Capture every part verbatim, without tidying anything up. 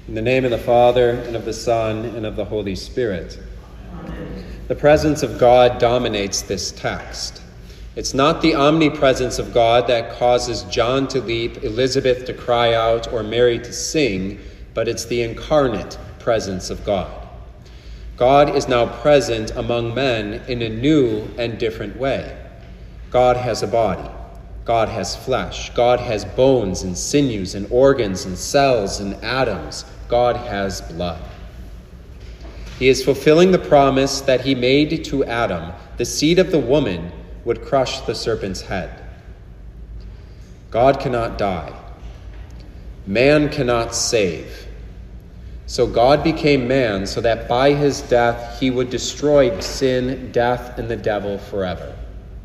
In the name of the Father, and of the Son, and of the Holy Spirit. Amen. The presence of God dominates this text. It's not the omnipresence of God that causes John to leap, Elizabeth to cry out, or Mary to sing, but it's the incarnate presence of God. God is now present among men in a new and different way. God has a body. God has flesh. God has bones and sinews and organs and cells and atoms. God has blood. He is fulfilling the promise that he made to Adam. The seed of the woman would crush the serpent's head. God cannot die. Man cannot save. So God became man so that by his death he would destroy sin, death, and the devil forever.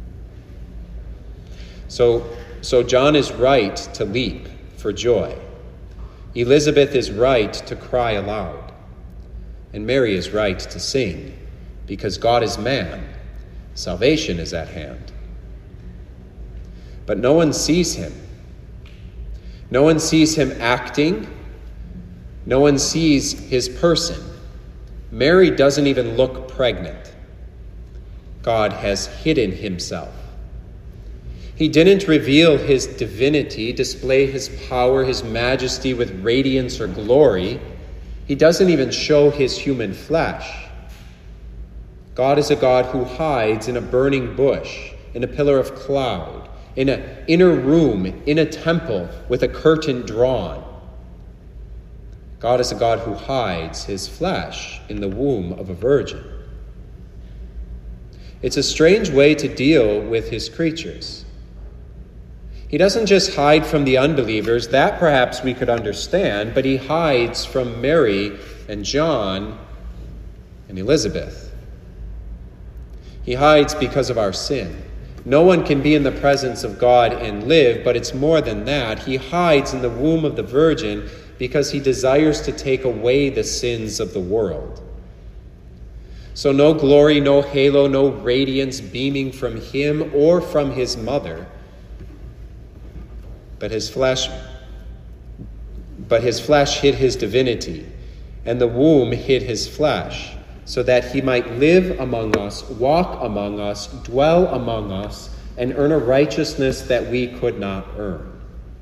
So, so John is right to leap for joy. Elizabeth is right to cry aloud. And Mary is right to sing, because God is man. Salvation is at hand. But no one sees him. No one sees him acting. No one sees his person. Mary doesn't even look pregnant. God has hidden himself. He didn't reveal his divinity, display his power, his majesty with radiance or glory. He doesn't even show his human flesh. God is a God who hides in a burning bush, in a pillar of cloud, in an inner room, in a temple with a curtain drawn. God is a God who hides his flesh in the womb of a virgin. It's a strange way to deal with his creatures. He doesn't just hide from the unbelievers, that perhaps we could understand, but he hides from Mary and John and Elizabeth. He hides because of our sin. No one can be in the presence of God and live, but it's more than that. He hides in the womb of the Virgin because he desires to take away the sins of the world. So no glory, no halo, no radiance beaming from him or from his mother. But his flesh, but his flesh hid his divinity, and the womb hid his flesh, so that he might live among us, walk among us, dwell among us, and earn a righteousness that we could not earn.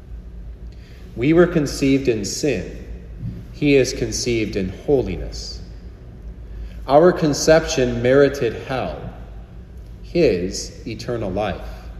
We were conceived in sin. He is conceived in holiness. Our conception merited hell, his eternal life.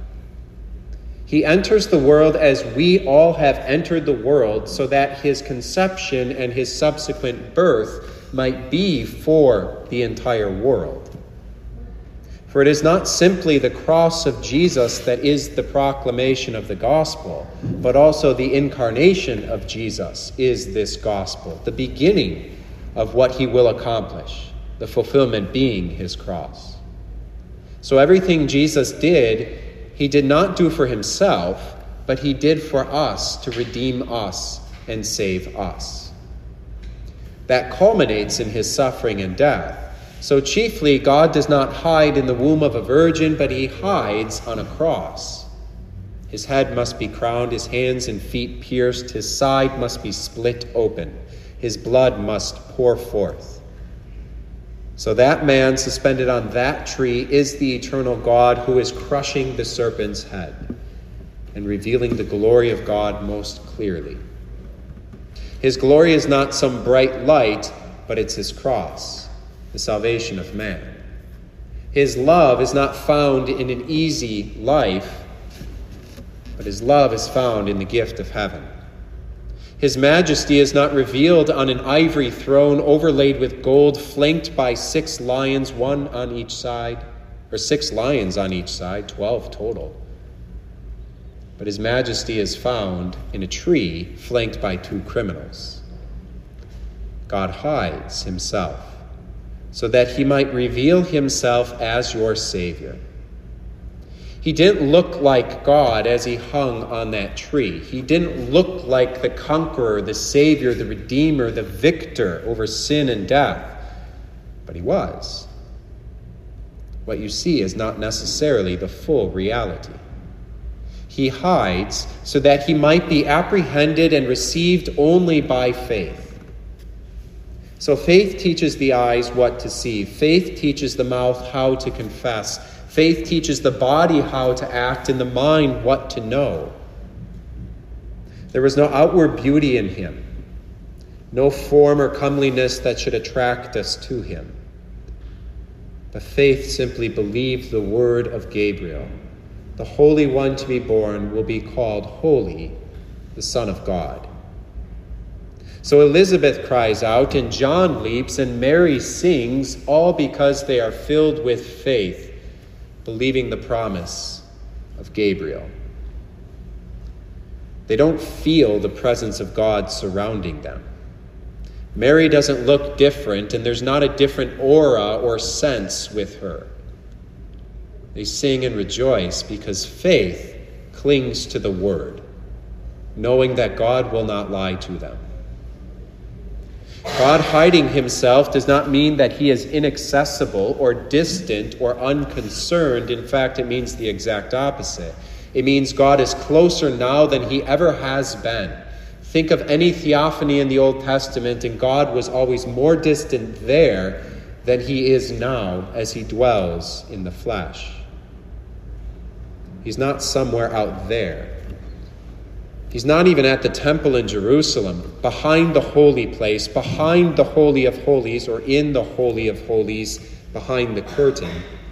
He enters the world as we all have entered the world, so that his conception and his subsequent birth might be for the entire world. For it is not simply the cross of Jesus that is the proclamation of the gospel, but also the incarnation of Jesus is this gospel, the beginning of what he will accomplish, the fulfillment being his cross. So everything Jesus did, he did not do for himself, but he did for us to redeem us and save us. That culminates in his suffering and death. So chiefly, God does not hide in the womb of a virgin, but he hides on a cross. His head must be crowned, his hands and feet pierced, his side must be split open, his blood must pour forth. So that man suspended on that tree is the eternal God who is crushing the serpent's head and revealing the glory of God most clearly. His glory is not some bright light, but it's his cross, the salvation of man. His love is not found in an easy life, but his love is found in the gift of heaven. His majesty is not revealed on an ivory throne overlaid with gold, flanked by six lions, one on each side, or six lions on each side, twelve total. But his majesty is found in a tree flanked by two criminals. God hides himself so that he might reveal himself as your Savior. He didn't look like God as he hung on that tree. He didn't look like the conqueror, the Savior, the Redeemer, the victor over sin and death. But he was. What you see is not necessarily the full reality. He hides so that he might be apprehended and received only by faith. So faith teaches the eyes what to see. Faith teaches the mouth how to confess. Faith teaches the body how to act and the mind what to know. There was no outward beauty in him, no form or comeliness that should attract us to him. But faith simply believed the word of Gabriel. The Holy One to be born will be called Holy, the Son of God. So Elizabeth cries out, and John leaps, and Mary sings, all because they are filled with faith, believing the promise of Gabriel. They don't feel the presence of God surrounding them. Mary doesn't look different, and there's not a different aura or sense with her. They sing and rejoice because faith clings to the word, knowing that God will not lie to them. God hiding himself does not mean that he is inaccessible or distant or unconcerned. In fact, it means the exact opposite. It means God is closer now than he ever has been. Think of any theophany in the Old Testament, and God was always more distant there than he is now as he dwells in the flesh. He's not somewhere out there. He's not even at the temple in Jerusalem, behind the holy place, behind the Holy of Holies, or in the Holy of Holies, behind the curtain.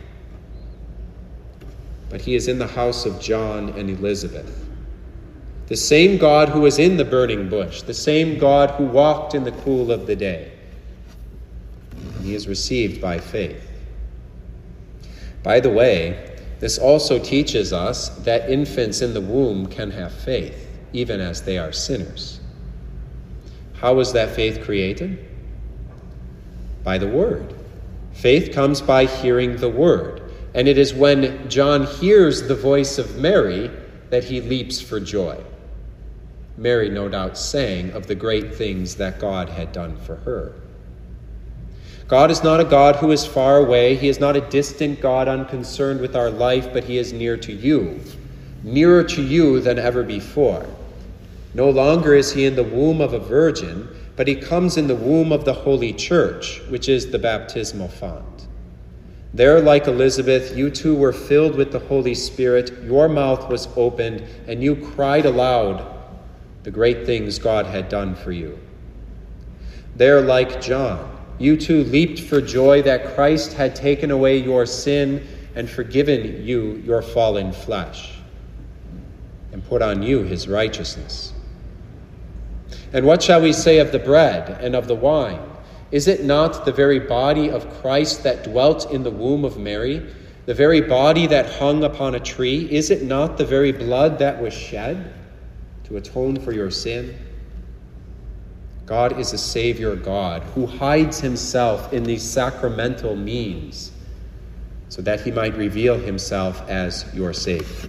But he is in the house of John and Elizabeth. The same God who was in the burning bush, the same God who walked in the cool of the day. And he is received by faith. By the way, this also teaches us that infants in the womb can have faith, even as they are sinners. How was that faith created? By the word. Faith comes by hearing the word. And it is when John hears the voice of Mary that he leaps for joy. Mary, no doubt, sang of the great things that God had done for her. God is not a God who is far away. He is not a distant God unconcerned with our life, but he is near to you, nearer to you than ever before. No longer is he in the womb of a virgin, but he comes in the womb of the Holy Church, which is the baptismal font. There, like Elizabeth, you too were filled with the Holy Spirit. Your mouth was opened, and you cried aloud the great things God had done for you. There, like John, you too leaped for joy that Christ had taken away your sin and forgiven you your fallen flesh, and put on you his righteousness. And what shall we say of the bread and of the wine? Is it not the very body of Christ that dwelt in the womb of Mary, the very body that hung upon a tree? Is it not the very blood that was shed to atone for your sin? God is a Savior God who hides himself in these sacramental means so that he might reveal himself as your Savior.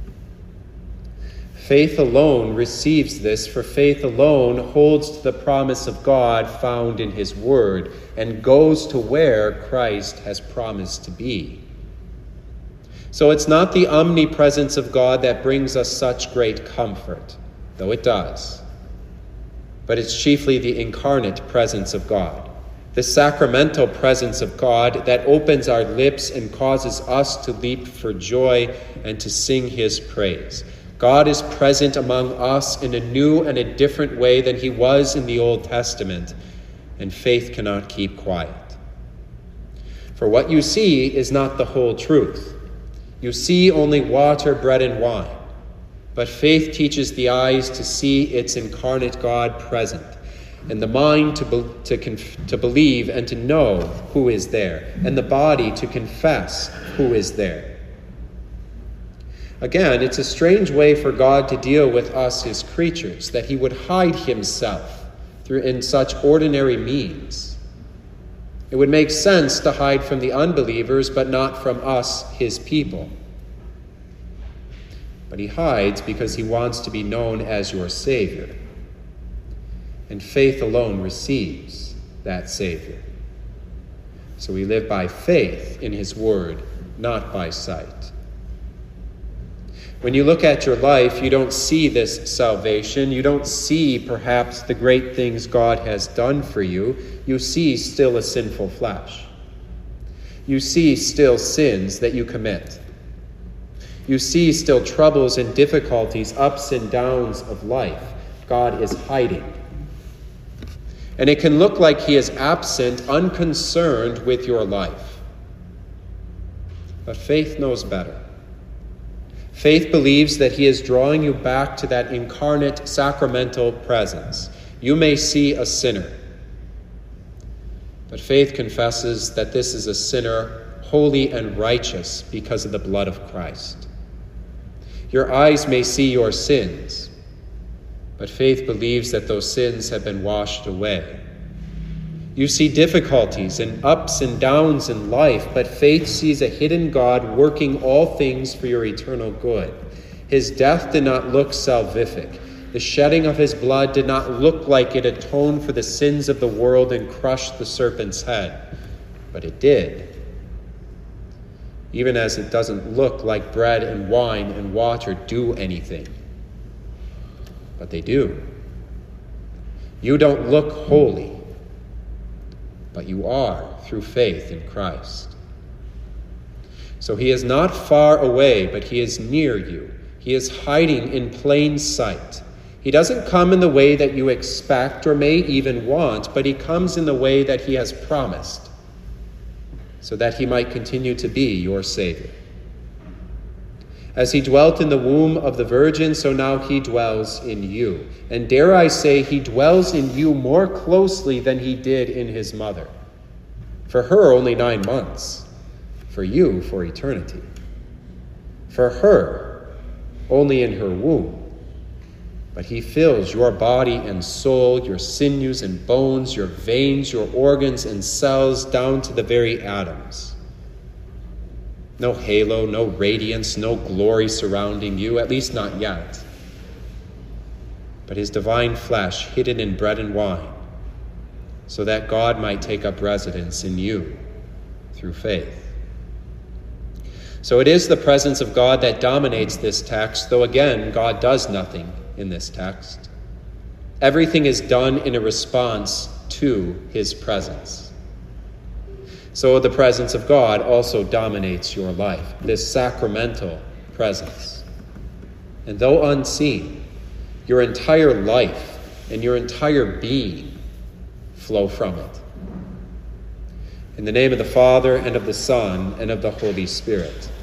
Faith alone receives this, for faith alone holds to the promise of God found in his word and goes to where Christ has promised to be. So it's not the omnipresence of God that brings us such great comfort, though it does, but it's chiefly the incarnate presence of God, the sacramental presence of God that opens our lips and causes us to leap for joy and to sing his praise. God is present among us in a new and a different way than he was in the Old Testament, and faith cannot keep quiet. For what you see is not the whole truth. You see only water, bread, and wine, but faith teaches the eyes to see its incarnate God present, and the mind to, be, to, conf, to believe and to know who is there, and the body to confess who is there. Again, it's a strange way for God to deal with us, his creatures, that he would hide himself through in such ordinary means. It would make sense to hide from the unbelievers, but not from us, his people. But he hides because he wants to be known as your Savior. And faith alone receives that Savior. So we live by faith in his word, not by sight. When you look at your life, you don't see this salvation. You don't see perhaps the great things God has done for you. You see still a sinful flesh. You see still sins that you commit. You see still troubles and difficulties, ups and downs of life. God is hiding. And it can look like he is absent, unconcerned with your life. But faith knows better. Faith believes that he is drawing you back to that incarnate sacramental presence. You may see a sinner, but faith confesses that this is a sinner holy and righteous because of the blood of Christ. Your eyes may see your sins, but faith believes that those sins have been washed away. You see difficulties and ups and downs in life, but faith sees a hidden God working all things for your eternal good. His death did not look salvific. The shedding of his blood did not look like it atoned for the sins of the world and crushed the serpent's head, but it did. Even as it doesn't look like bread and wine and water do anything, but they do. You don't look holy, but you are through faith in Christ. So he is not far away, but he is near you. He is hiding in plain sight. He doesn't come in the way that you expect or may even want, but he comes in the way that he has promised, so that he might continue to be your Savior. As he dwelt in the womb of the Virgin, so now he dwells in you. And dare I say, he dwells in you more closely than he did in his mother. For her, only nine months. For you, for eternity. For her, only in her womb. But he fills your body and soul, your sinews and bones, your veins, your organs and cells, down to the very atoms. No halo, no radiance, no glory surrounding you, at least not yet. But his divine flesh hidden in bread and wine, so that God might take up residence in you through faith. So it is the presence of God that dominates this text, though again, God does nothing in this text. Everything is done in a response to his presence. So the presence of God also dominates your life, this sacramental presence. And though unseen, your entire life and your entire being flow from it. In the name of the Father, and of the Son, and of the Holy Spirit.